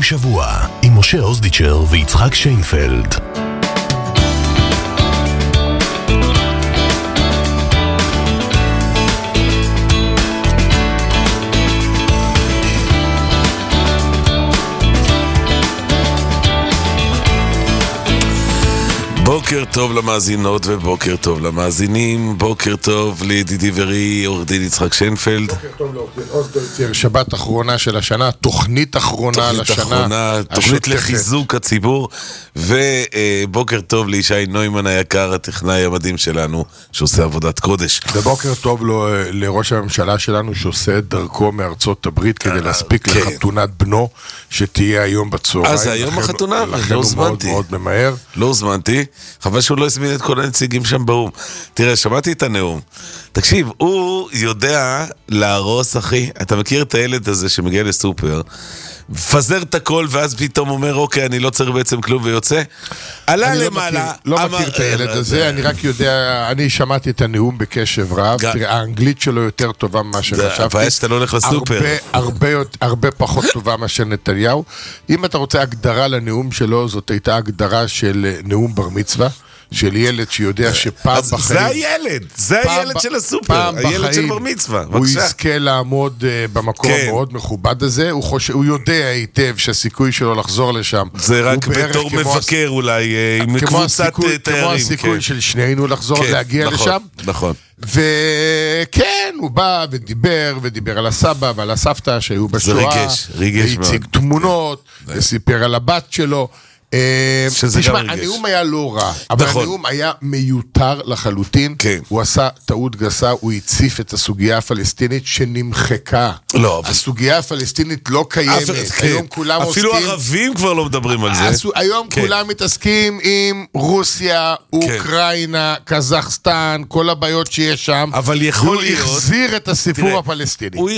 השבוע עם משה אוזדיצ'ר ויצחק שיינפלד. בוקר טוב למאזינות ובוקר טוב למאזינים, בוקר טוב לידידי ורי עורך דין יצחק שיינפלד. בוקר טוב לעורך דין אוזדיצ'ר, שבת אחרונה של השנה, תוכנית אחרונה לשנה, תוכנית לחיזוק הציבור, ובוקר טוב לישי נוימן היקר, הטכנאי המדהים שלנו, שעושה עבודת קודש. ובוקר טוב לראש הממשלה שלנו, שעושה את דרכו מארצות הברית כדי להספיק לחתונת בנו, שתהיה היום בצהריים. אז היום החתונה, לכן הוא מאוד מאוד ממהר. לא הוזמנתי, חבל שהוא לא הזמין את כל הנציגים שם באום. תראה, שמעתי את הנאום. תקשיב, הוא יודע להרוס, אחי. אתה מכיר את הילד הזה שמגיע לסופר, מפזר את הכל, ואז פתאום אומר, אוקיי, אני לא צריך בעצם כלום ויוצא. עלה למעלה. לא מכיר את הילד הזה, אני רק יודע, אני שמעתי את הנאום בקשב רב. תראה, האנגלית שלו יותר טובה ממה שחשבתי. הבעיה שאתה לא הולך לסופר. הרבה פחות טובה מאשר נתניהו. אם אתה רוצה הגדרה לנאום שלו, זאת הייתה הגדרה של נאום בר מצווה. של ילד שיודע שפעם בחיים... זה הילד של הסופר, הילד של בר מצווה. הוא יזכה לעמוד במקום המאוד מכובד הזה, הוא יודע היטב שהסיכוי שלו לחזור לשם זה רק בתור מבקר אולי, עם קבוצת תיירים. כמו הסיכוי של שנינו לחזור, להגיע לשם. נכון. וכן, הוא בא ודיבר על הסבא ועל הסבתא שהיו בשואה, והציג תמונות, וסיפר על הבת שלו. תשמע, הנאום היה לא רע, אבל הנאום היה מיותר לחלוטין. הוא עשה טעות גסה, הוא הציף את הסוגיה הפלסטינית שנמחקה. הסוגיה הפלסטינית לא קיימת. היום כולם עוסקים, אפילו ערבים כבר לא מדברים על זה. היום כולם מתעסקים עם רוסיה, אוקראינה, קזחסטן, כל הבעיות שיש שם. אבל יכול להיות, הוא החזיר את הסיפור הפלסטיני. הוא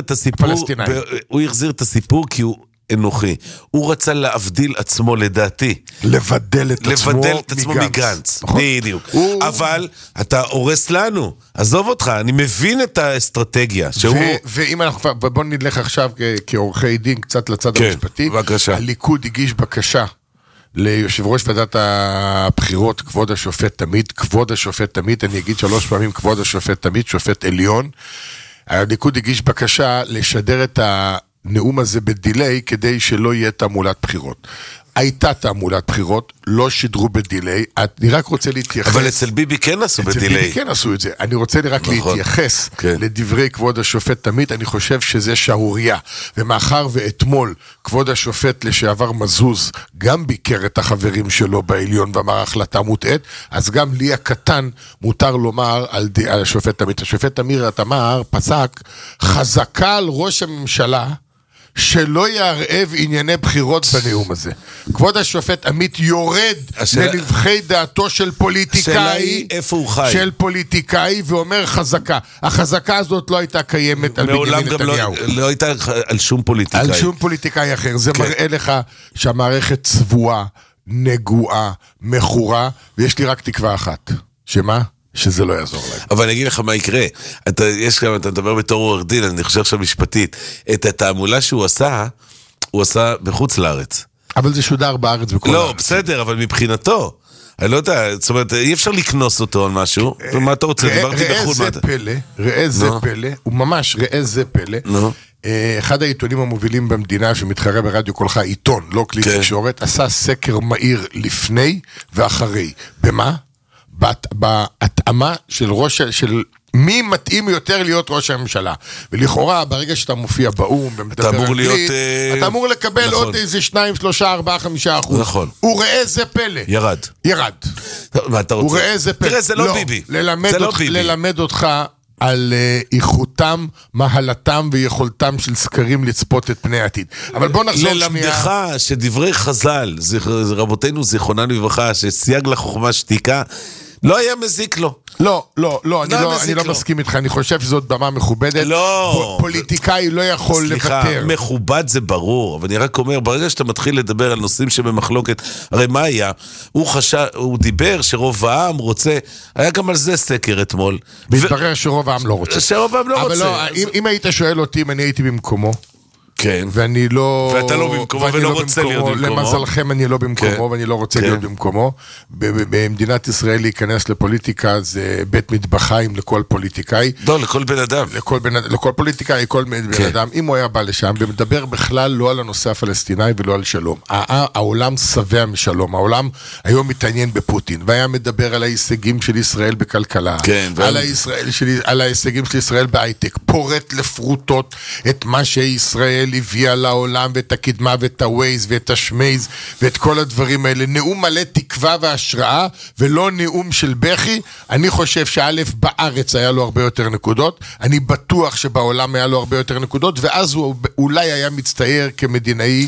החזיר את הסיפור כי הוא אנוכי. הוא רצה להבדיל עצמו לדעתי. לבדל את עצמו מגנץ. בדיוק. אבל אתה הורס לנו. עזוב אותך, אני מבין את האסטרטגיה. ואם אנחנו, בוא נלך עכשיו כעורכי דין קצת לצד המשפטי. בבקשה. הליכוד הגיש בקשה ליושב ראש ועדת הבחירות, כבוד השופט תמיד, אני אגיד 3 פעמים כבוד השופט תמיד, שופט עליון. הליכוד הגיש בקשה לשדר את הנאום הזה בדילי, כדי שלא יהיה תעמולת בחירות. הייתה תעמולת בחירות, לא שידרו בדילי, אני רק רוצה להתייחס. אבל אצל ביבי כן עשו בדילי. אצל ביבי כן עשו את זה. אני רוצה רק להתייחס לדברי כבוד השופט תמיד, אני חושב שזה שערוריה. ומאחר ואתמול, כבוד השופט לשעבר מזוז, גם ביקר את החברים שלו בעליון, ואמר החלטה מוטעת, אז גם לי הקטן מותר לומר על השופט תמיד. השופט תמיד אמר, פסק, חזקה על ראש הממשלה, שלא יערב ענייני בחירות בנאום הזה. כבוד השופט עמית יורד לנבחי דעתו של פוליטיקאי, של פוליטיקאי, ואומר חזקה. החזקה הזאת לא הייתה קיימת על בנימין נתניהו. לא הייתה על שום פוליטיקאי. על שום פוליטיקאי אחר. זה מראה לך שהמערכת צבועה, נגועה, מחורה, ויש לי רק תקווה אחת. שמה? שזה לא יעזור להם. אבל אני אגיד לך מה יקרה. אתה מדבר בתור עורך דין, אני חושב עכשיו משפטית. את התעמולה שהוא עשה בחוץ לארץ. אבל זה שודר בארץ בכל הארץ. לא, בסדר, אבל מבחינתו. אני לא יודע, זאת אומרת, אי אפשר לקנוס אותו על משהו. ומה אתה רוצה? דיברתי בחוץ. ראה זה פלא, הוא ממש ראה זה פלא. אחד העיתונים המובילים במדינה שמתחרה ברדיו קולך, עיתון, לא כלי תקשורת, עשה סקר מהיר לפני ואחרי. במה? בהתאמה של מי מתאים יותר להיות ראש הממשלה. ולכאורה, ברגע שאתה מופיע באום ומדבר אנגלית, אתה אמור לקבל עוד איזה 2, 3, 4, 5%. נכון. הוא ראה זה פלא. ירד. מה אתה רוצה? הוא ראה זה פלא. תראה, זה לא ביבי. ללמד אותך על איכותם, מהלתם ויכולתם של סקרים לצפות את פני העתיד. אבל בוא נחזור שנייה. ללמדך שדברי חז"ל, רבותינו זיכרוננו לברכה, שסייג לחוכמה שתיקה, לא היה מזיק לו. לא, אני לא מסכים איתך, אני חושב שזאת במה מכובדת. לא. פוליטיקאי לא יכול לוותר. סליחה, מכובד זה ברור, אבל אני רק אומר, ברגע שאתה מתחיל לדבר על נושאים שבמחלוקת, הרי מה היה? הוא דיבר שרוב העם רוצה, היה גם על זה סקר אתמול. והתברר שרוב העם לא רוצה. שרוב העם לא רוצה. אבל לא, אם היית שואל אותי אם אני הייתי במקומו, כן. ואני לא... ואתה לא במקומו ולא רוצה להיות במקומו. למזלכם אני לא במקומו, ואני לא רוצה להיות במקומו. במדינת ישראל להיכנס לפוליטיקה זה בית מטבחיים לכל פוליטיקאי. לא, לכל בן אדם. לכל פוליטיקאי, לכל בן אדם. אם הוא היה בא לשם, ומדבר בכלל לא על הנושא הפלסטיני ולא על שלום. העולם שבע משלום. העולם היום מתעניין בפוטין, והיה מדבר על ההישגים של ישראל בכלכלה. כן. על ההישגים של ישראל בהייטק. פורט לפרוטות את מה שישראל הביאה לעולם, ואת הקדמה ואת הווייז ואת השמייז ואת כל הדברים האלה. נאום מלא תקווה והשראה, ולא נאום של בכי. אני חושב שא' בארץ היה לו הרבה יותר נקודות, אני בטוח שבעולם היה לו הרבה יותר נקודות, ואז הוא אולי היה מצטייר כמדינאי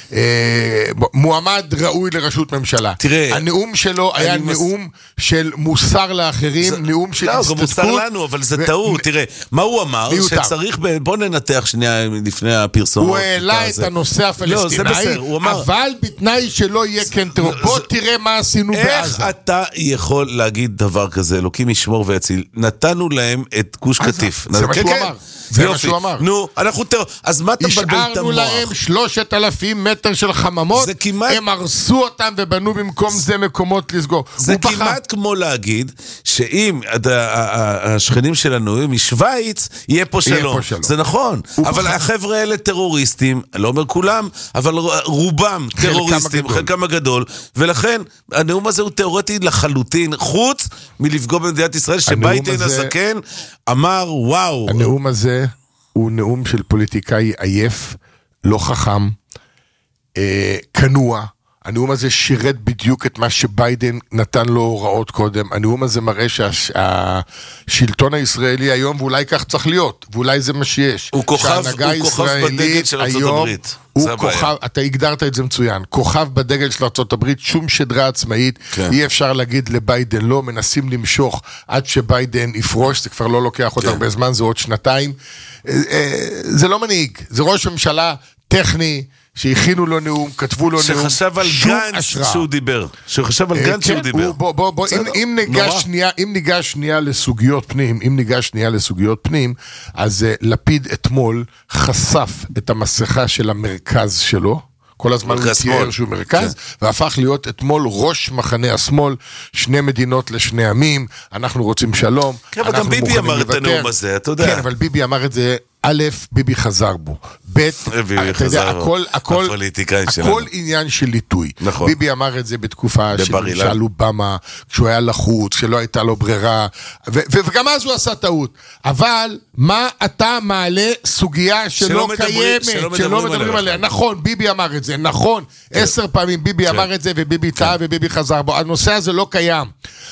מועמד ראוי לראשות ממשלה. תראה, הנאום שלו היה נאום של מוסר לאחרים, נאום של הסתדקות. לא, גם מוסר לנו, אבל זה טעות. תראה, מה הוא אמר? שצריך, בוא ננתח שנייה לפני הפרסומות. הוא העלה את הנושא הפלסטיני, אבל בתנאי שלא יהיה כן טרור. בוא תראה מה עשינו בעזה. איך אתה יכול להגיד דבר כזה, אלוקים ישמור ויציל? נתנו להם את גוש קטיף. זה מה שהוא אמר. זה מה שהוא אמר. נו, אנחנו טרור. אז מה אתה מבלבל את המוח? השארנו להם 3,000 מטר של חממות, הם הרסו אותם ובנו במקום זה מקומות לסגור. זה כמעט כמו להגיד שאם השכנים שלנו הם משוויץ, יהיה פה שלום. זה נכון, אבל החבר'ה האלה טרוריסטים, לא אומר כולם, אבל רובם טרוריסטים, חלקם הגדול, ולכן הנאום הזה הוא תיאורטי לחלוטין, חוץ מלפגוע במדינת ישראל, שביידן הזקן אמר וואו. הנאום הזה הוא נאום של פוליטיקאי עייף, לא חכם, כנוע. הנאום הזה שירת בדיוק את מה שביידן נתן לו הוראות קודם. הנאום הזה מראה שהשלטון הישראלי היום, ואולי כך צריך להיות, ואולי זה מה שיש. הוא כוכב בדגל של ארצות הברית. אתה הגדרת את זה מצוין, כוכב בדגל של ארצות הברית, שום שדרה עצמאית, אי אפשר להגיד לביידן לא, מנסים למשוך עד שביידן יפרוש, זה כבר לא לוקח עוד הרבה זמן, זה עוד שנתיים. זה לא מנהיג, זה ראש ממשלה טכני, שהכינו לו נאום, כתבו לו נאום, שחשב על גנץ שהוא דיבר. שחשב על גנץ שהוא דיבר. בוא, אם ניגש שנייה לסוגיות פנים, אז לפיד אתמול חשף את המסכה של המרכז שלו, כל הזמן הוא תיאר שהוא מרכז, והפך להיות אתמול ראש מחנה השמאל, 2 מדינות לשני עמים, אנחנו רוצים שלום. כן, אבל גם ביבי אמר את הנאום הזה, אתה יודע. כן, אבל ביבי אמר את זה, א', ביבי חזר בו, ב', אתה יודע, הכל עניין של ליטוי. ביבי אמר את זה בתקופה של אובמה, כשהוא היה לחוץ, כשלא הייתה לו ברירה, וגם אז הוא עשה טעות. אבל מה אתה מעלה סוגיה שלא קיימת, שלא מדברים עליה? נכון, ביבי אמר את זה, נכון, 10 פעמים ביבי אמר את זה, וביבי טעה וביבי חזר בו. הנושא הזה לא קיים.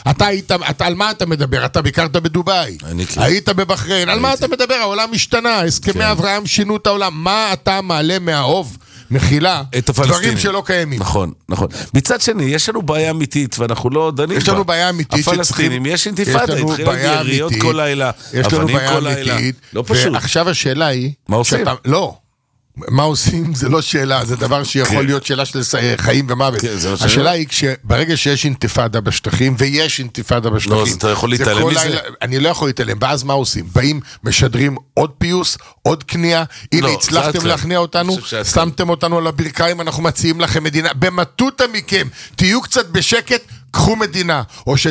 על מה אתה מדבר? אתה ביקרת בדובאי, היית בבחריין, על מה אתה מדבר? העולם משתנה, הסכמי אברהם שינו את העולם. מה אתה מעלה מהאוב, מחילה, דברים שלא קיימים. נכון, נכון. מצד שני, יש לנו בעיה אמיתית, ואנחנו לא דנים בה. יש לנו בעיה אמיתית. הפלסטינים, יש אינתיפאדה, התחילה יריות כל לילה, אבנים כל לילה. לא פשוט. ועכשיו השאלה היא... מה עושים? לא. מה עושים זה לא שאלה, זה דבר שיכול להיות שאלה של חיים ומוות. השאלה היא ברגע שיש אינתיפאדה בשטחים, ויש אינתיפאדה בשטחים, לא, אז אתה יכול להתעלם מזה? אני לא יכול להתעלם, ואז מה עושים? באים, משדרים עוד פיוס, עוד קנייה, הנה הצלחתם להכניע אותנו, שמתם אותנו על הברכיים, אנחנו מציעים לכם מדינה, במטוטה מכם, תהיו קצת בשקט, קחו מדינה,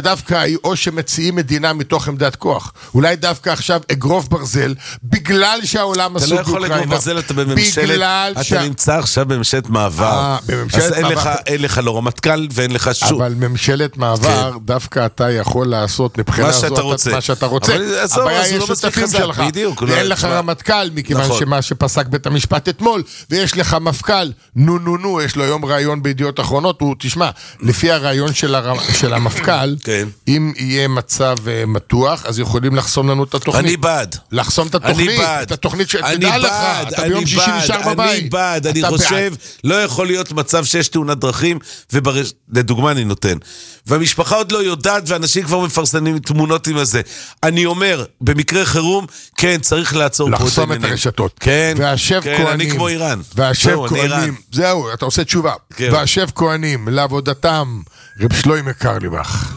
או שמציעים מדינה מתוך עמדת כוח. אולי דווקא עכשיו אגרוף ברזל, בגלל שהעולם עסוק באוקראינה. אתה לא יכול אגרוף ברזל, אתה בממשלת, אתה נמצא עכשיו בממשלת מעבר. אז אין לך לא רמטכ"ל ואין לך שום. אבל ממשלת מעבר, דווקא אתה יכול לעשות מבחינה זאת מה שאתה רוצה. הבעיה יש שותפים שלך. ואין לך רמטכ"ל, מכיוון שמה שפסק בית המשפט אתמול, ויש לך מפכ"ל, נו, יש לו היום רעיון בידיעות אחרונות, הוא תשמע, לפי הרעיון של המפכ"ל, אם יהיה מצב מתוח, אז יכולים לחסום לנו את התוכנית. אני בעד. לחסום את התוכנית. את התוכנית שתדע לך, אתה ביום שישי נשאר בבית. אני בעד, אני חושב, לא יכול להיות מצב שיש תאונת דרכים, לדוגמה אני נותן. והמשפחה עוד לא יודעת, ואנשים כבר מפרסמים תמונות עם הזה. אני אומר, במקרה חירום, כן, צריך לעצור פה לחסום את הרשתות. כן, אני כמו איראן. והשב כהנים, זהו, אתה עושה תשובה. והשב כהנים, לעבודתם, רב שלוימי קרליבך.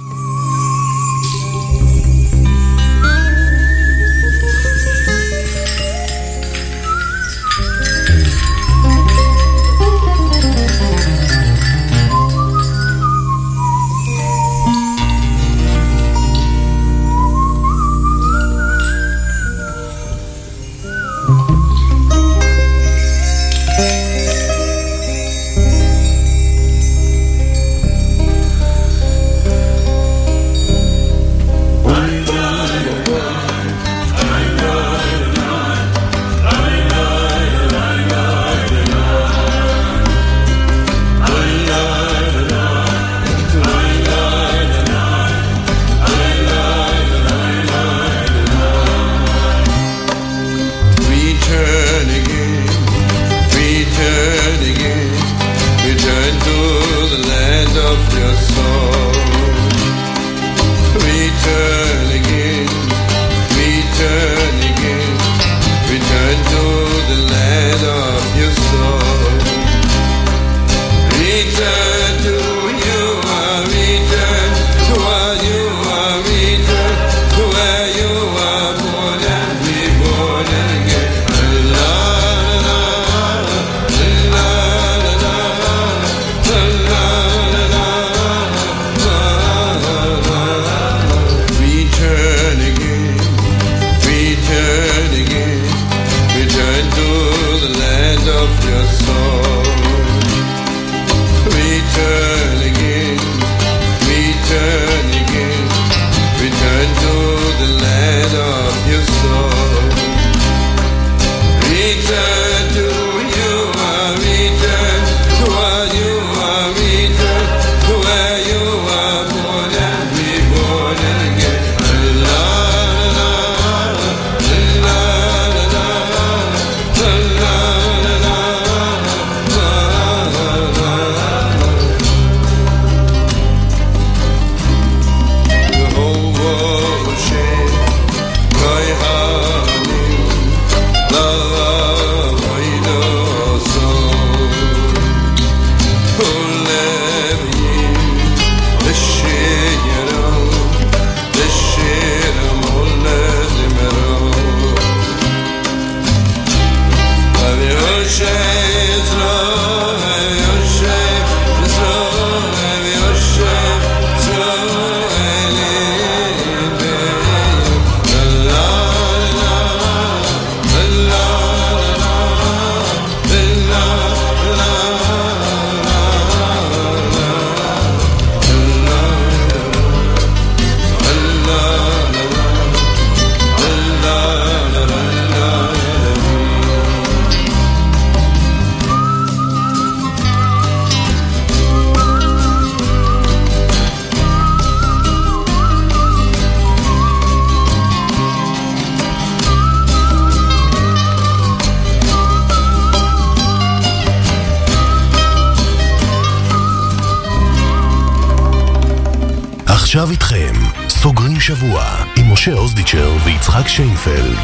עכשיו איתכם, סוגרים שבוע עם משה אוזדיצ'ר ויצחק שיינפלד.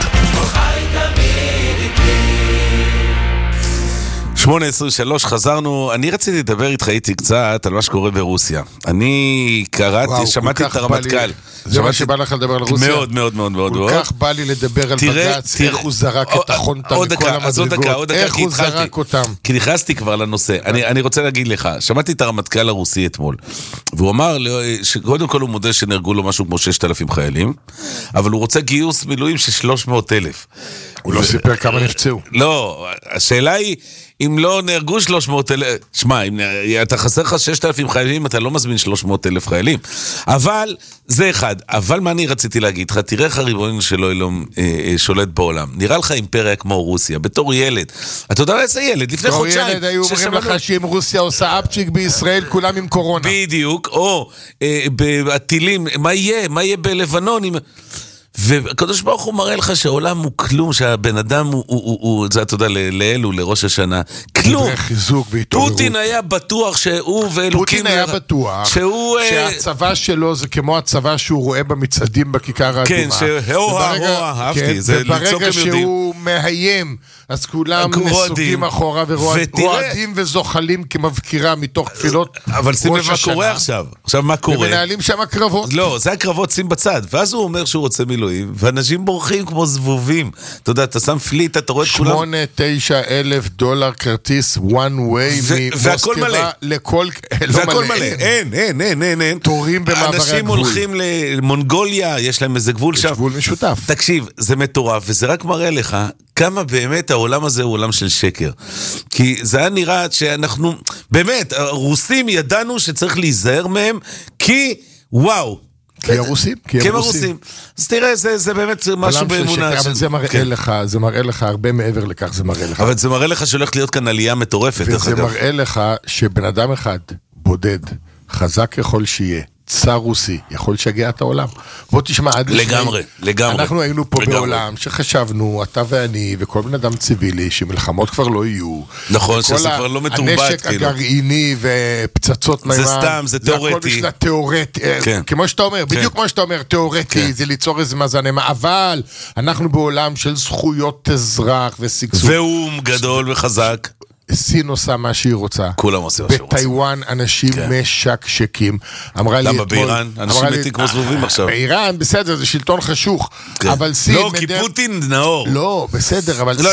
8:23 חזרנו, אני רציתי לדבר איתך איתי קצת על מה שקורה ברוסיה. אני קראתי, שמעתי את הרמטכ"ל. זה מה שבא לך לדבר על רוסיה? מאוד מאוד מאוד מאוד. כל כך בא לי לדבר על בג"ץ, איך הוא זרק את החונטה מכל המדרגות, איך הוא זרק אותם. כי נכנסתי כבר לנושא. אני רוצה להגיד לך, שמעתי את הרמטכ"ל הרוסי אתמול, והוא אמר שקודם כל הוא מודה שנהרגו לו משהו כמו 6,000 חיילים, אבל הוא רוצה גיוס מילואים של 300,000. הוא לא סיפר כמה נפצעו. לא, השאלה היא, אם לא נהרגו 300,000, שמע, אם אתה חסר לך 6,000 חיילים, אתה לא מזמין 300,000 חיילים. אבל, זה אחד. אבל מה אני רציתי להגיד לך? תראה איך הריבונו של אלוהים שולט בעולם. נראה לך אימפריה כמו רוסיה, בתור ילד. אתה יודע איזה ילד? לפני חודשיים. בתור ילד היו אומרים לך שאם רוסיה עושה אפצ'יק בישראל, כולם עם קורונה. בדיוק, או בטילים, מה יהיה? מה יהיה בלבנון? והקדוש ברוך הוא מראה לך שהעולם הוא כלום, שהבן אדם הוא זה אתה יודע, לאלו, לראש השנה, כלום. חיזוק והתעוררות. פוטין היה בטוח שהוא ואלוקים... פוטין היה בטוח שהצבא שלו זה כמו הצבא שהוא רואה במצעדים בכיכר האדומה. כן, אהבתי, זה לצוק הם יודעים. וברגע שהוא מאיים, אז כולם נסוגים אחורה ורועדים וזוחלים כמבקירה מתוך תפילות ראש השנה. אבל שים לב מה קורה עכשיו. עכשיו מה קורה? ומנהלים שם הקרבות. לא, זה הקרבות שים בצד. ואז הוא אומר שהוא רוצה מילואים, ואנשים בורחים כמו זבובים. אתה יודע, אתה שם פליט, אתה רואה את כולם... 8,000-9,000 דולר כרטיס one way ממוסקבה לכל... והכל מלא. אין. תורים במעברי הגבול. אנשים הולכים למונגוליה, יש להם איזה גבול שם. יש גבול משותף. תקשיב, זה מטורף, וזה רק מראה לך כמה באמת העולם הזה הוא עולם של שקר. כי זה היה נראה שאנחנו... באמת, הרוסים ידענו שצריך להיזהר מהם, כי וואו, כי הרוסים. אז תראה, זה באמת משהו באמונה. אבל זה מראה לך הרבה מעבר לכך, זה מראה לך. אבל זה מראה לך שהולכת להיות כאן עלייה מטורפת. וזה מראה לך שבן אדם אחד בודד, חזק ככל שיהיה, צר רוסי, יכול לשגע את העולם. בוא תשמע, עד לגמרי. אנחנו היינו פה בעולם שחשבנו, אתה ואני וכל בן אדם ציבילי, שמלחמות כבר לא יהיו. נכון, שזה כבר לא מתורבת. הנשק הגרעיני ופצצות מימן. זה סתם, זה תיאורטי. זה הכל בשביל תיאורטי. כמו שאתה אומר, בדיוק כמו שאתה אומר, תיאורטי, זה ליצור איזה מאזן אימה. אבל אנחנו בעולם של זכויות אזרח וסגסוג. והוא גדול וחזק. סין עושה מה שהיא רוצה. כולם עושים מה שהיא רוצה. בטיואן אנשים משקשקים. למה באיראן? אנשים מתים כמו זבובים עכשיו. באיראן, בסדר, זה שלטון חשוך. אבל סין... לא, כי פוטין נאור. לא, בסדר, אבל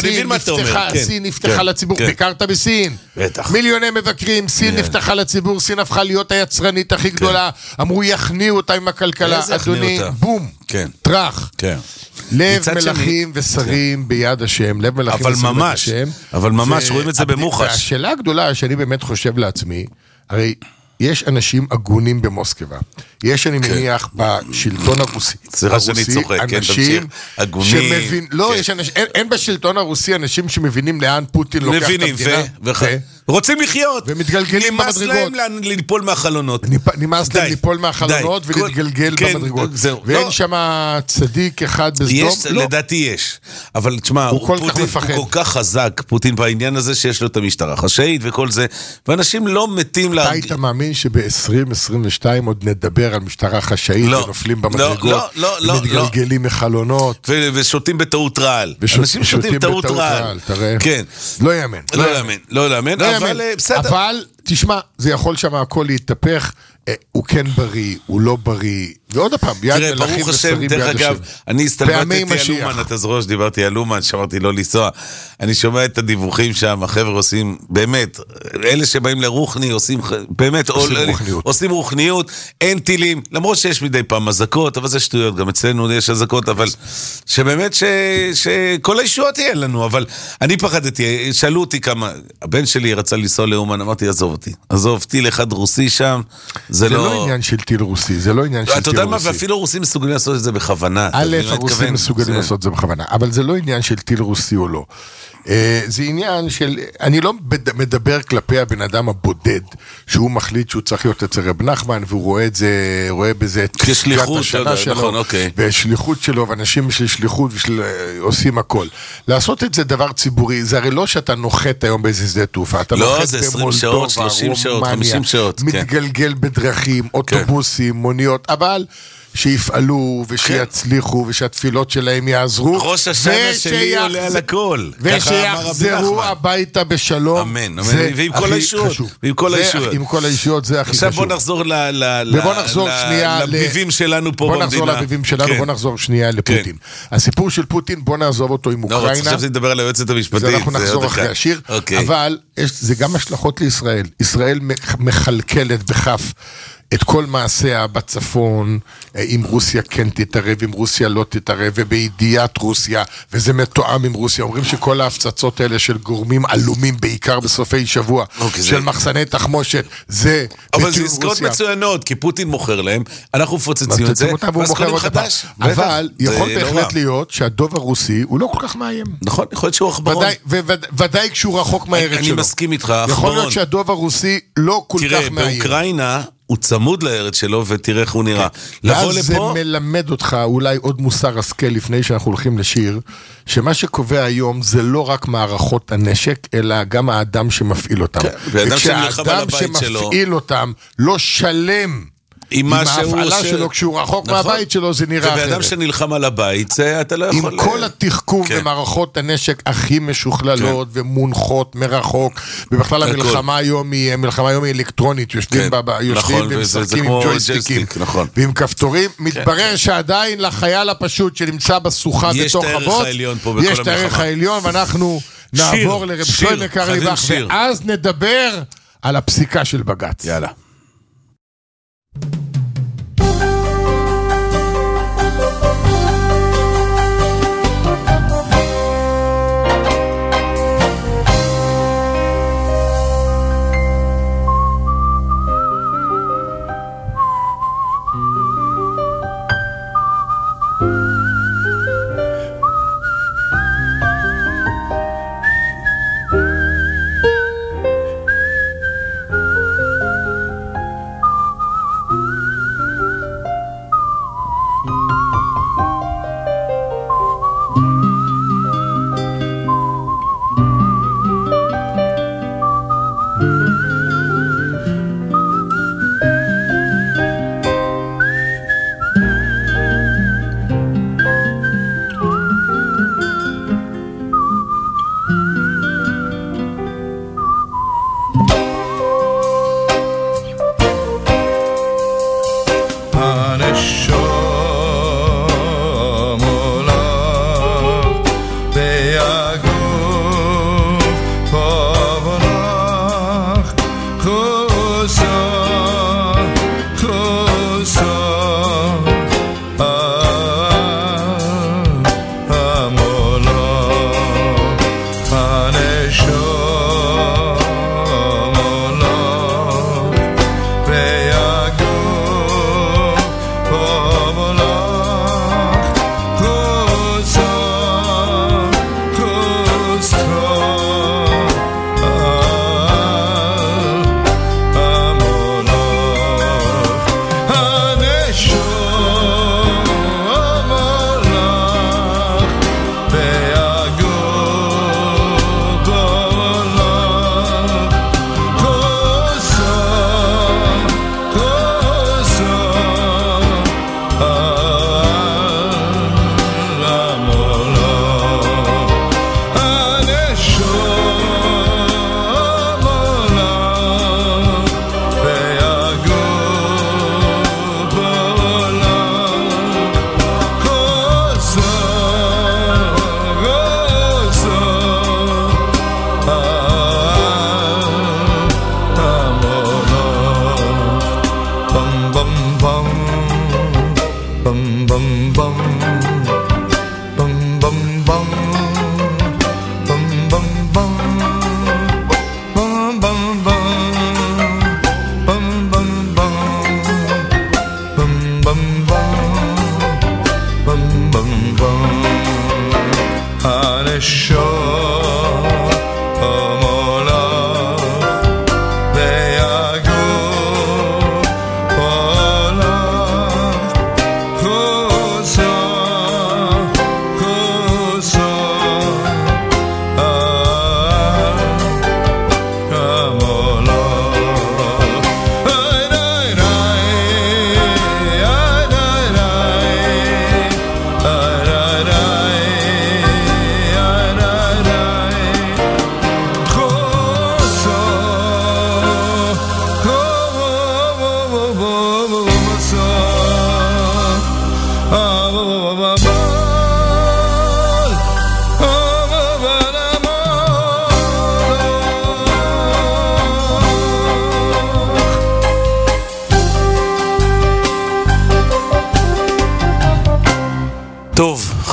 סין נפתחה לציבור. ביקרת בסין. בטח. מיליוני מבקרים, סין נפתחה לציבור, סין הפכה להיות היצרנית הכי גדולה. אמרו, יכניעו אותה עם הכלכלה. אדוני, בום, טרח. לב מלכים ושרים ביד השם, לב מלכים ושרים ביד השם. אבל ממש, רואים את זה במוחש. והשאלה הגדולה שאני באמת חושב לעצמי, הרי יש אנשים הגונים במוסקבה. יש, אני מניח, בשלטון הרוסי. סליחה שאני צוחק, כן, תמשיך. הגונים. לא, אין בשלטון הרוסי אנשים שמבינים לאן פוטין לוקח את המדינה. רוצים לחיות. ומתגלגלים במדרגות. נמאס להם ליפול מהחלונות. נמאס להם ליפול מהחלונות ולהתגלגל במדרגות. ואין שם צדיק אחד בסדום? לדעתי יש. אבל תשמע, הוא כל כך חזק, פוטין, בעניין הזה שיש לו את המשטרה חשאית וכל זה, ואנשים לא מתים אתה היית מאמין שב-2022 עוד נדבר על משטרה חשאית ונופלים במדרגות, ומתגלגלים מחלונות. ושותים בטעות רעל. אנשים שותים בטעות רעל. כן. לא יאמן. לא יאמן. אבל בסדר. אבל, תשמע, זה יכול שם הכל להתהפך. הוא כן בריא, הוא לא בריא, ועוד הפעם, יד מלאכים ושרים ביד השם. אני הסתלבטתי על אומן, אתה זוכר שדיברתי על אומן, שאמרתי לא לנסוע, אני שומע את הדיווחים שם, החבר'ה עושים, באמת, אלה שבאים לרוחני עושים, באמת, עושים רוחניות, אין טילים, למרות שיש מדי פעם אזעקות, אבל זה שטויות, גם אצלנו יש אזעקות, אבל שבאמת שכל הישועות תהיה לנו, אבל אני פחדתי, שאלו אותי כמה, הבן שלי רצה לנסוע לאומן, אמרתי, עזוב, טיל אחד רוסי שם, זה לא עניין של טיל רוסי, זה לא עניין של טיל רוסי. אתה יודע מה, ואפילו רוסים מסוגלים לעשות את זה בכוונה. הרוסים מסוגלים לעשות את זה בכוונה, אבל זה לא עניין של טיל רוסי או לא. זה עניין של, אני לא מדבר כלפי הבן אדם הבודד, שהוא מחליט שהוא צריך להיות אצל רב נחמן, והוא רואה בזה את כשליחות השנה שלו, ושליחות שלו, ואנשים של שליחות עושים הכל. לעשות את זה דבר ציבורי, זה הרי לא שאתה נוחת היום באיזה שדה תעופה, אתה נוחת במולדובה, רומניה, מתגלגל בדרכים, אוטובוסים, מוניות, אבל שיפעלו ושיצליחו ושהתפילות שלהם יעזרו ראש השנה שלי עולה על הכל ושיחזרו הביתה בשלום. אמן, ועם כל הישועות, עם כל הישועות זה הכי חשוב. עכשיו בוא נחזור לביבים שלנו פה במדינה. בוא נחזור לביבים שלנו, בוא נחזור שנייה לפוטין. הסיפור של פוטין, בוא נעזוב אותו עם אוקראינה. לא, עכשיו נדבר על היועצת המשפטית. זה אנחנו נחזור אחרי השיר, אבל זה גם השלכות לישראל. ישראל מחלקלת בכף את כל מעשיה בצפון, אם רוסיה כן תתערב, אם רוסיה לא תתערב, ובידיעת רוסיה, וזה מתואם עם רוסיה. אומרים שכל ההפצצות האלה של גורמים עלומים, בעיקר בסופי שבוע, של מחסני תחמושת, זה אבל זה עסקאות מצוינות, כי פוטין מוכר להם, אנחנו מפוצצים את זה, ואז קונים חדש. אבל יכול בהחלט להיות שהדוב הרוסי הוא לא כל כך מאיים. נכון, יכול להיות שהוא אחברון. ודאי כשהוא רחוק מהארץ שלו. אני מסכים איתך, אחברון. יכול להיות שהדוב הרוסי לא כל כך מאיים. תראה, באוקראינה הוא צמוד לארץ שלו, ותראה איך הוא נראה. ואז זה מלמד אותך, אולי עוד מוסר השכל לפני שאנחנו הולכים לשיר, שמה שקובע היום זה לא רק מערכות הנשק, אלא גם האדם שמפעיל אותם. וכשהאדם שמפעיל אותם לא שלם עם ההפעלה שלו, כשהוא רחוק מהבית שלו, זה נראה אחרת. ובאדם שנלחם על הבית, אתה לא יכול... עם כל התחכום ומערכות הנשק הכי משוכללות ומונחות מרחוק, ובכלל המלחמה היום היא אלקטרונית, יושבים ומשחקים עם ג'ויסטיקים ועם כפתורים, מתברר שעדיין לחייל הפשוט שנמצא בסוכה בתוך הבוט, יש את הערך העליון, ואנחנו נעבור לרב שלמה קרליבך, ואז נדבר על הפסיקה של בג"ץ. יאללה.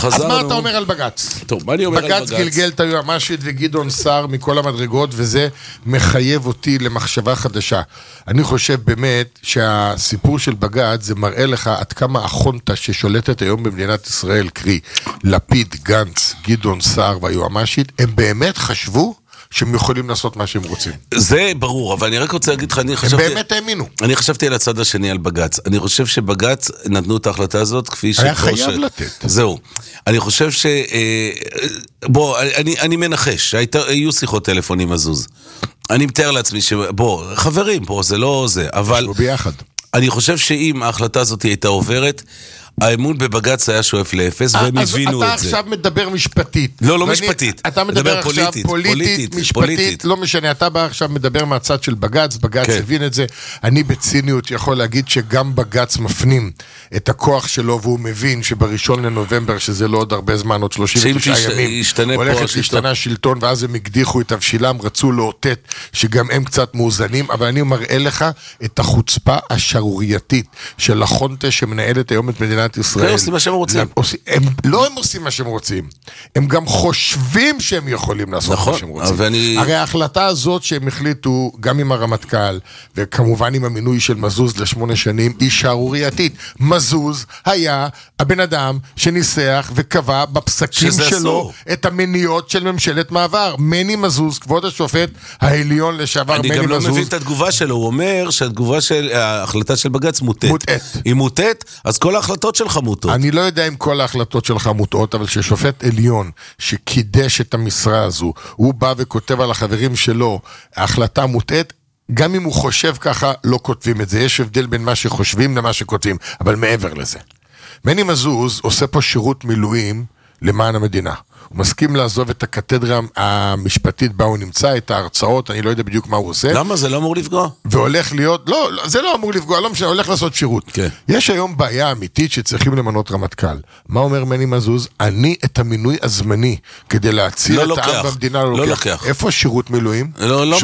אז מה אתה אומר על בג"ץ? טוב, מה אני אומר על בג"ץ גלגל את היועמ"שית וגדעון סער מכל המדרגות, וזה מחייב אותי למחשבה חדשה. אני חושב באמת שהסיפור של בג"ץ זה מראה לך עד כמה החונטה ששולטת היום במדינת ישראל, קרי לפיד, גנץ, גדעון סער והיועמ"שית, הם באמת חשבו שהם יכולים לעשות מה שהם רוצים. זה ברור, אבל אני רק רוצה להגיד לך, הם באמת האמינו. אני חשבתי על הצד השני, על בג"ץ. אני חושב שבג"ץ נתנו את ההחלטה הזאת כפי היה חייב לתת. זהו. אני חושב בוא, אני מנחש, היו שיחות טלפון עם מזוז. אני מתאר לעצמי חברים פה, זה לא זה, אבל ביחד. אני חושב שאם ההחלטה הזאת הייתה עוברת, האמון בבג"ץ היה שואף לאפס, והם הבינו את זה. אתה עכשיו מדבר משפטית. לא משפטית. אתה מדבר עכשיו פוליטית, משפטית, לא משנה, אתה בא עכשיו מדבר מהצד של בג"ץ, בג"ץ הבין את זה. אני בציניות יכול להגיד שגם בג"ץ מפנים את הכוח שלו, והוא מבין שבראשון לנובמבר, שזה לא עוד הרבה זמן, עוד 39 ימים, הולכת להשתנה שלטון, ואז הם הקדיחו את הבשילם, רצו לאותת שגם הם קצת מאוזנים, אבל אני מראה לך את החוצפה השערורייתית של החונטה שמנהלת היום את מדינת ישראל. הם עושים מה שהם רוצים. הם עושים מה שהם רוצים. הם גם חושבים שהם יכולים לעשות מה שהם רוצים. הרי ההחלטה הזאת שהם החליטו, גם עם הרמטכ"ל, וכמובן עם המינוי של מזוז ל8 שנים, היא שערורייתית. מזוז היה הבן אדם שניסח וקבע בפסקים שלו את המניות של ממשלת מעבר. מני מזוז, כבוד השופט העליון לשעבר מני מזוז. אני גם לא מבין את התגובה שלו. הוא אומר שהתגובה של ההחלטה של בג"ץ מוטט. היא מוטט, אז כל ההחלטות שלך מוטות. אני לא יודע אם כל ההחלטות שלך מוטות, אבל ששופט עליון שקידש את המשרה הזו, הוא בא וכותב על החברים שלו, ההחלטה מוטט, גם אם הוא חושב ככה, לא כותבים את זה. יש הבדל בין מה שחושבים למה שכותבים, אבל מעבר לזה. מני מזוז עושה פה שירות מילואים למען המדינה. הוא מסכים לעזוב את הקתדרה המשפטית בה הוא נמצא, את ההרצאות, אני לא יודע בדיוק מה הוא עושה. למה? זה לא אמור לפגוע? והולך להיות, לא, זה לא אמור לפגוע, לא משנה, הולך לעשות שירות. כן. יש היום בעיה אמיתית שצריכים למנות רמטכ"ל. מה אומר מני מזוז? אני את המינוי הזמני, כדי להציל את העם במדינה לא לוקח. איפה שירות מילואים? לא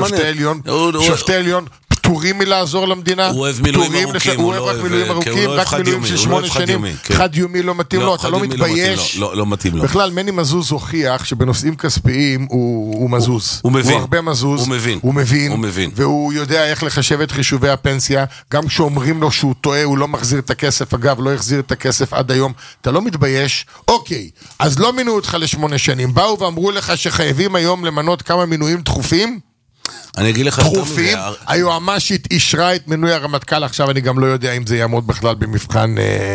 שופטי עליון, פטורים מלעזור למדינה, הוא אוהב מילואים ארוכים, הוא אוהב רק מילואים ארוכים, רק מילואים של 8 שנים, חד יומי לא מתאים לו, אתה לא מתבייש. לא מתאים לו. בכלל, מני מזוז הוכיח שבנושאים כספיים הוא מזוז. הוא מבין. הוא הרבה מזוז. הוא מבין. והוא יודע איך לחשב את חישובי הפנסיה, גם כשאומרים לו שהוא טועה, הוא לא מחזיר את הכסף, אגב, לא החזיר את הכסף עד היום. אתה לא מתבייש? אוקיי, אז לא מינו אותך ל8 שנים. באו ואמרו לך שחייבים היום למנות כמה מינויים דחופים? אני אגיד לך דחופים, היועמ"שית אישרה את מינוי הרמטכ"ל, עכשיו אני גם לא יודע אם זה יעמוד בכלל במבחן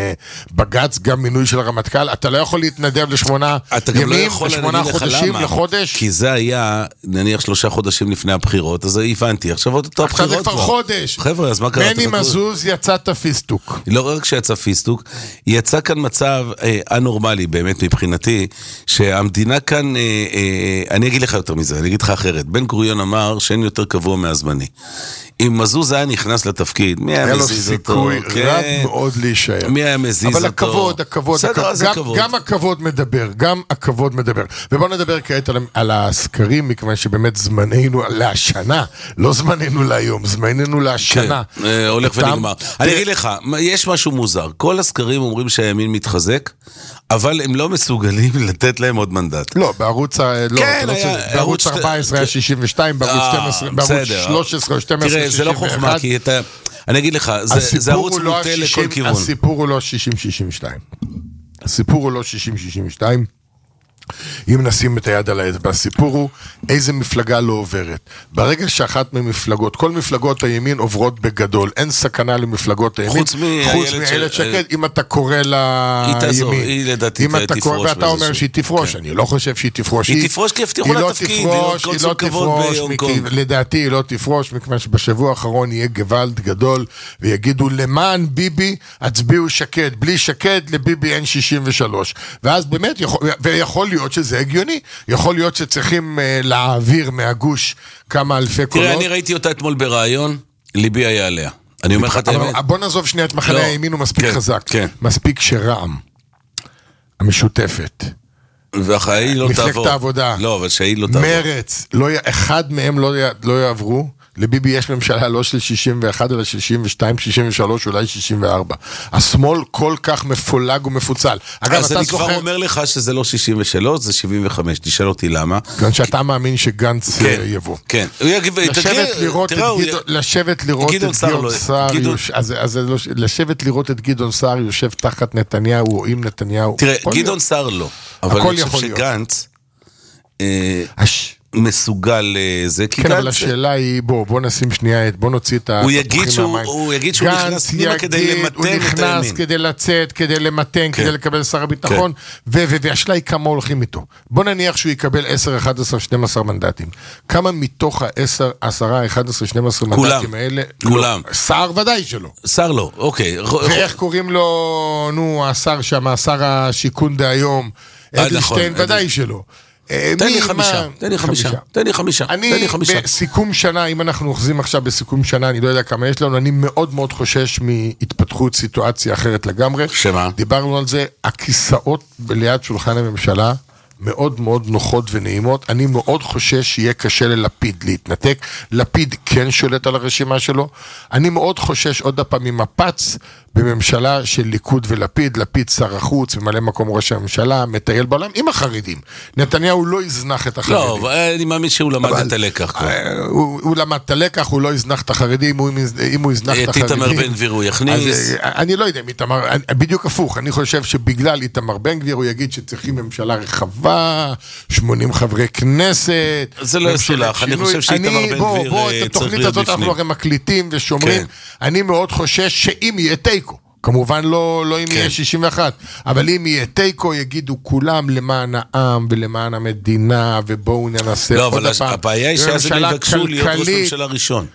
בג"ץ, גם מינוי של הרמטכ"ל, אתה לא יכול להתנדב ל8 ימים, ל8 חודשים, לחודש. כי זה היה, נניח 3 חודשים לפני הבחירות, אז הבנתי, עכשיו עוד אותו הבחירות. עכשיו זה כבר חודש. חבר'ה, אז מה קרה? מני מזוז יצא תפיסטוק. לא רק שיצא פיסטוק, יצא כאן מצב אנורמלי באמת מבחינתי, שהמדינה כאן, אני אגיד לך יותר מזה, אני אגיד לך אחרת, בן גוריון אמר שאין יותר קבוע מהזמני. אם מזוז היה נכנס לתפקיד, מי היה מזיז אותו? היה לו סיכוי רב מאוד להישאר. מי היה מזיז אותו? אבל הכבוד, גם הכבוד מדבר. ובואו נדבר כעת על הסקרים, מכיוון שבאמת זמננו להשנה, לא זמננו להיום, זמננו להשנה. הולך ונגמר. אני אגיד לך, יש משהו מוזר. כל הסקרים אומרים שהימין מתחזק, אבל הם לא מסוגלים לתת להם עוד מנדט. לא, בערוץ 14 היה 62, בערוץ 13 או 12, תראה, זה לא חוכמה, כי אני אגיד לך, זה ערוץ מוטה לכל כיוון. הסיפור הוא לא 60-62. הסיפור הוא לא 60-62. אם נשים את היד על האצבע, הסיפור הוא איזה מפלגה לא עוברת. ברגע שאחת ממפלגות, כל מפלגות הימין עוברות בגדול, אין סכנה למפלגות הימין, חוץ מאיילת שקד, אם אתה קורא לימין, היא לדעתי תפרוש, ואתה אומר שהיא תפרוש, אני לא חושב שהיא תפרוש, היא תפרוש כי יבטיחו לה תפקיד, היא לא תפרוש, לדעתי היא לא תפרוש, מכיוון שבשבוע האחרון יהיה גוואלד גדול, ויגידו למען ביבי, הצביעו שקד, בלי שקד לביבי אין 63, ואז באמת ויכול להיות שזה הגיוני, יכול להיות שצריכים להעביר מהגוש כמה אלפי קולות. תראה, אני ראיתי אותה אתמול ברעיון, ליבי היה עליה. אני אומר לך את האמת. בוא נעזוב שנייה את מחנה הימין, הוא מספיק חזק. מספיק שרע"מ, המשותפת, והיא לא תעבור. מפלגת העבודה. לא, אבל שהיא לא תעבור. מרץ, אחד מהם לא יעברו. לביבי יש ממשלה לא של 61, אלא של 62, 63, אולי 64. השמאל כל כך מפולג ומפוצל. אז אני כבר אומר לך שזה לא 63, זה 75. תשאל אותי למה. גם שאתה מאמין שגנץ יבוא. כן. לשבת לראות את גדעון סער, לשבת לראות את גדעון סער יושב תחת נתניהו או עם נתניהו. תראה, גדעון סער לא. אבל אני חושב שגנץ מסוגל לזה. כן, אבל השאלה היא, בוא נשים שנייה, בוא נוציא את התפוחים מהמים. הוא יגיד שהוא נכנס פנימה כדי למתן את הימין. הוא נכנס כדי לצאת, כדי למתן, כדי לקבל שר הביטחון, והשאלה היא כמה הולכים איתו. בוא נניח שהוא יקבל 10, 11, 12 מנדטים. כמה מתוך ה-10, 10, 11, 12 מנדטים האלה? כולם. שר ודאי שלא. שר לא, אוקיי. ואיך קוראים לו, השר שם, שר השיכון דהיום, אדלשטיין, ודאי שלא. תן לי חמישה. אני בסיכום שנה, אם אנחנו אוחזים עכשיו בסיכום שנה, אני לא יודע כמה יש לנו, אני מאוד מאוד חושש מהתפתחות סיטואציה אחרת לגמרי. שמה? דיברנו על זה, הכיסאות ליד שולחן הממשלה, מאוד מאוד נוחות ונעימות. אני מאוד חושש שיהיה קשה ללפיד להתנתק. לפיד כן שולט על הרשימה שלו. אני מאוד חושש עוד הפעם ממפץ בממשלה של ליכוד ולפיד. לפיד שר החוץ, ממלא מקום ראש הממשלה, מטייל בעולם עם החרדים. נתניהו לא יזנח את החרדים. לא, אני מאמין שהוא למד את הלקח. הוא למד את הלקח, הוא לא יזנח את החרדים. אם הוא יזנח את החרדים... איתמר בן גביר הוא יכניס. אני לא יודע, בדיוק הפוך. אני חושב שבגלל איתמר בן גביר הוא יגיד שצריכים ממשלה רחבה, 80 חברי כנסת. זה לא יסולח, אני חושב שאיתמר בן גביר את התוכנית הזאת אנחנו הרי מקליטים ושומרים. אני מאוד חושש שאם יהיה תיקו, כמובן לא אם יהיה 61, אבל אם יהיה תיקו יגידו כולם למען העם ולמען המדינה, ובואו ננסה עוד הפעם. לא, אבל הבעיה היא שאז הם יבקשו להיות ראש ממשלה ראשון.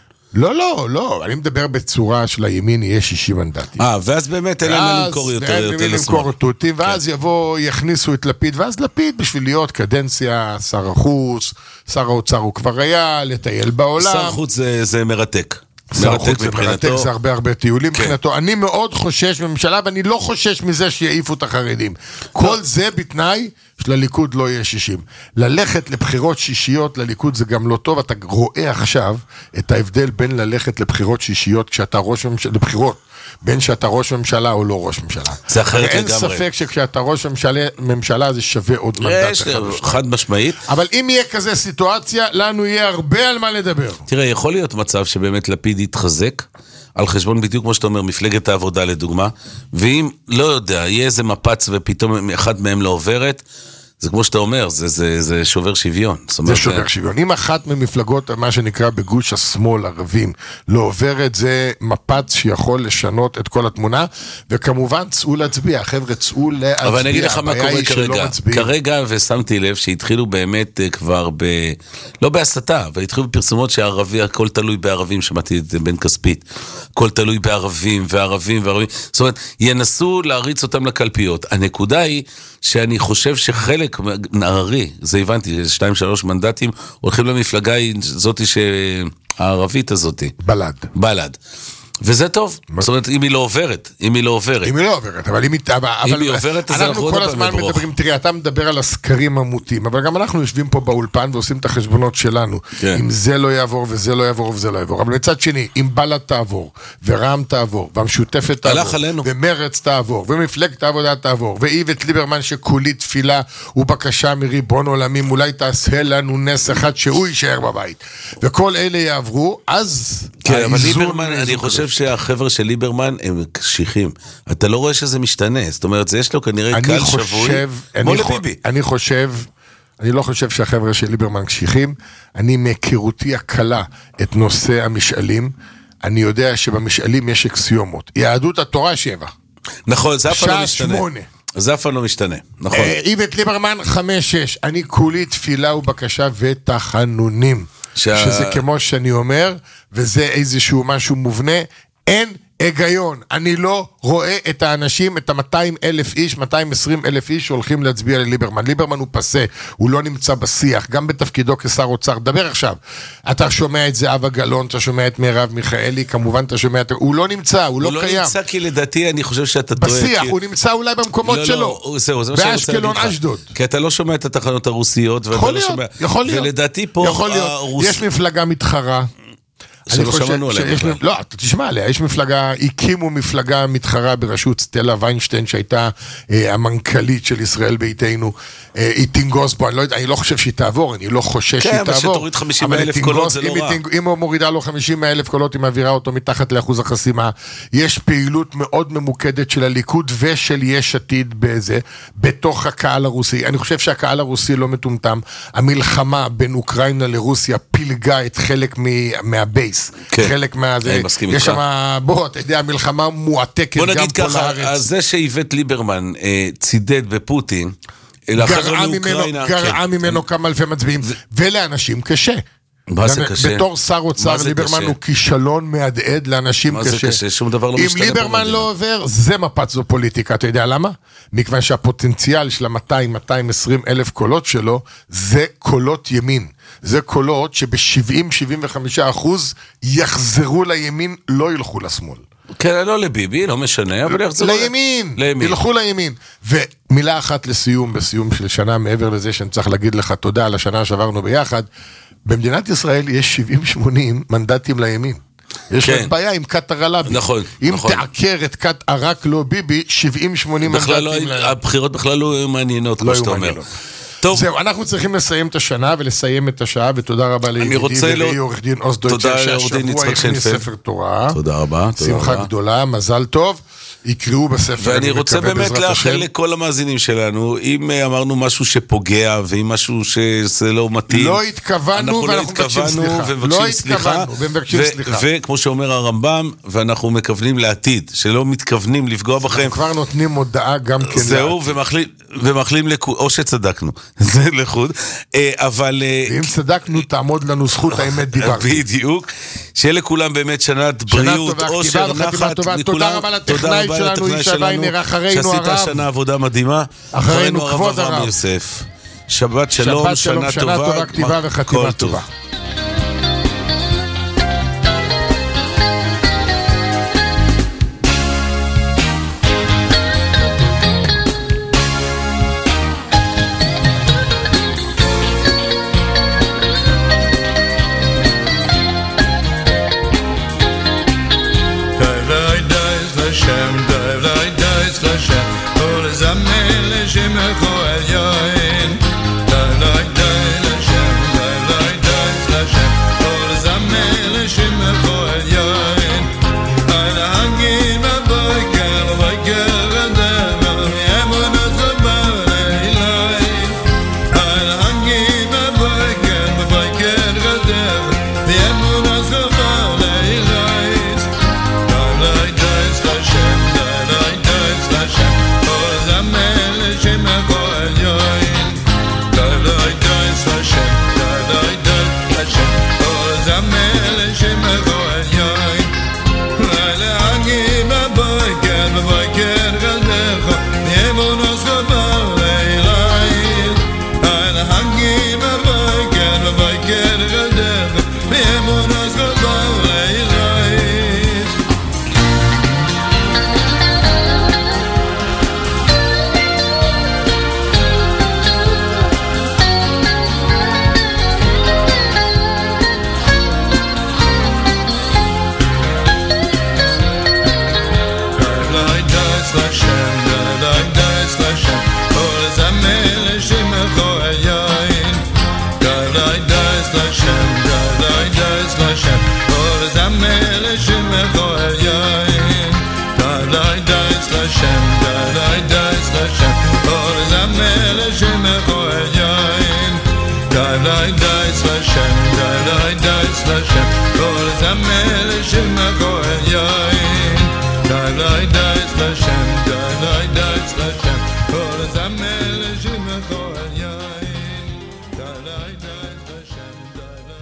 לא, אני מדבר בצורה של הימין, יהיה 60 מנדטים. ואז באמת אין להם למכור יותר לשמאל. ואז יכניסו את לפיד, ואז לפיד בשביל להיות קדנציה, שר החוץ, שר האוצר הוא כבר היה, לטייל בעולם. שר החוץ זה מרתק. שר החוץ זה מרתק, זה הרבה טיולים מבחינתו. אני מאוד חושש בממשלה, ואני לא חושש מזה שיעיפו את החרדים. כל זה בתנאי שלליכוד לא יהיה 60. ללכת לבחירות שישיות לליכוד זה גם לא טוב. אתה רואה עכשיו את ההבדל בין ללכת לבחירות שישיות כשאתה ראש ממשלה, לבחירות בין שאתה ראש ממשלה או לא ראש ממשלה. זה אחרת לגמרי. אין ספק שכשאתה ראש ממשלה זה שווה עוד מנדט חד משמעית. אבל אם יהיה כזה סיטואציה, לנו יהיה הרבה על מה לדבר. תראה, יכול להיות מצב שבאמת לפיד יתחזק, על חשבון בדיוק כמו שאתה אומר, מפלגת העבודה לדוגמה, ואם לא יודע, יהיה איזה מפץ ופתאום אחד מהם לא עוברת, זה כמו שאתה אומר, זה שובר שוויון. זה שובר שוויון. אם אחת ממפלגות, מה שנקרא בגוש השמאל, ערבים, לא עוברת, זה מפץ שיכול לשנות את כל התמונה, וכמובן צאו להצביע, חבר'ה צאו להצביע. אבל אני אגיד לך מה קורה כרגע. כרגע, ושמתי לב שהתחילו באמת כבר לא בהסתה, אבל התחילו בפרסומות שהערבי, הכל תלוי בערבים, שמעתי את בן כספית, הכל תלוי בערבים, וערבים. זאת אומרת, ינסו להריץ אותם לקלפיות. הנקודה היא שאני חושב שחלק נערי, זה הבנתי, 2-3 מנדטים, הולכים למפלגה הזאת הערבית הזאת. בל"ד. וזה טוב. זאת אומרת, אם היא לא עוברת. אבל אם היא עוברת, אז אנחנו כל הזמן מדברים, תראה, אתה מדבר על הסקרים המוטים, אבל גם אנחנו יושבים פה באולפן ועושים את החשבונות שלנו. אם זה לא יעבור וזה לא יעבור וזה לא יעבור. אבל מצד שני, אם בל"ד תעבור, ורע"מ תעבור, והמשותפת תעבור, ומרץ תעבור, ומפלגת העבודה תעבור, ואיווט ליברמן שכולי תפילה ובקשה מריבון עולמים, אולי תעשה לנו נס אחד שהוא יישאר בבית. וכל אלה יעברו, אז אני חושב שהחבר'ה של ליברמן הם קשיחים. אתה לא רואה שזה משתנה. זאת אומרת, יש לו כנראה קל שבוי. כמו לביבי. אני לא חושב שהחבר'ה של ליברמן קשיחים. אני מהיכרותי הקלה את נושא המשאלים. אני יודע שבמשאלים יש אקסיומות. יהדות התורה 7. נכון, זה אף פעם לא משתנה. 8. זה אף פעם לא משתנה, נכון. איווט ליברמן 5-6. אני כולי תפילה ובקשה ותחנונים. שזה כמו שאני אומר, וזה איזשהו משהו מובנה, אין היגיון. אני לא רואה את האנשים, את ה-200,000 איש, 220,000 איש שהולכים להצביע לליברמן. ליברמן הוא פסה, הוא לא נמצא בשיח, גם בתפקידו כשר אוצר. דבר עכשיו, אתה שומע את זהבה גלאון, אתה שומע את מרב מיכאלי, כמובן אתה שומע את... הוא לא נמצא, הוא לא קיים. הוא לא נמצא כי לדעתי אני חושב שאתה טועה. בשיח, הוא נמצא אולי במקומות שלו. באשקלון, אשדוד. כי אתה לא שומע את התחנות הרוסיות. יכול להיות. ולדעתי פה... יש מפלגה מתחרה. שלא שמענו עליה. לא, אתה תשמע עליה, יש מפלגה, הקימו מפלגה מתחרה בראשות סטלה ויינשטיין, שהייתה המנכ"לית של ישראל ביתנו, היא תנגוס בו, אני לא חושב שהיא תעבור, אני לא חושש שהיא תעבור. כן, אבל שתוריד 50,000 קולות זה לא רע. אם הוא מורידה לו 50,000 קולות, היא מעבירה אותו מתחת לאחוז החסימה. יש פעילות מאוד ממוקדת של הליכוד ושל יש עתיד בזה, בתוך הקהל הרוסי. אני חושב שהקהל הרוסי לא מטומטם. המלחמה בין אוקראינה לרוסיה פילגה את חלק מהבייס. חלק מהזה, יש שם, בוא, אתה יודע, המלחמה מועתקת גם פה לארץ. בוא נגיד ככה, זה שאיווט ליברמן צידד בפוטין, גרעה ממנו כמה אלפי מצביעים, ולאנשים קשה. מה זה קשה? בתור שר אוצר ליברמן הוא כישלון מהדהד לאנשים קשה. מה זה קשה? שום דבר לא משתנה. אם ליברמן לא עובר, זה מפת זו פוליטיקה. אתה יודע למה? מכיוון שהפוטנציאל של ה-200-220 אלף קולות שלו, זה קולות ימין. זה קולות שב-70-75% יחזרו לימין, לא ילכו לשמאל. כן, לא לביבי, לא משנה, אבל יחזרו לימין. ילכו לימין. ומילה אחת לסיום, בסיום של שנה, מעבר לזה שאני צריך להגיד לך תודה על השנה שעברנו ביחד, במדינת ישראל יש 70-80 מנדטים לימין. יש רק בעיה עם קט הרלבי. נכון. אם תעקר את קט הרק לא ביבי, 70-80 מנדטים לימין. הבחירות בכלל לא מעניינות, כמו שאתה אומר. טוב. זהו, אנחנו צריכים לסיים את השנה ולסיים את השעה, ותודה רבה לידידי וראי עורך דין עוז דויטשר, שהשבוע הכניס ספר תורה. תודה רבה. שמחה גדולה, מזל טוב. יקראו בספר. ואני רוצה באמת לאחל לכל המאזינים שלנו, אם אמרנו משהו שפוגע, ואם משהו שזה לא מתאים, לא התכוונו ואנחנו מבקשים סליחה. וכמו שאומר הרמב"ם, ואנחנו מכוונים לעתיד, שלא מתכוונים לפגוע בכם. אנחנו כבר נותנים הודעה גם כן. זהו, ומחלים או שצדקנו, זה לחוד, אבל... ואם צדקנו, תעמוד לנו זכות האמת דיברתי. בדיוק. שיהיה לכולם באמת שנת בריאות, אושר, נחת, תודה רבה לטכנאי שלנו, איש הוויינר, אחרינו הרב. שעשית שנה עבודה מדהימה. אחרינו כבוד הרב. יוסף. שבת שלום, שנה טובה, כתיבה וחתימה טובה. Hashem, Dai Dai Hashem, Kol Zamel Shem Kohen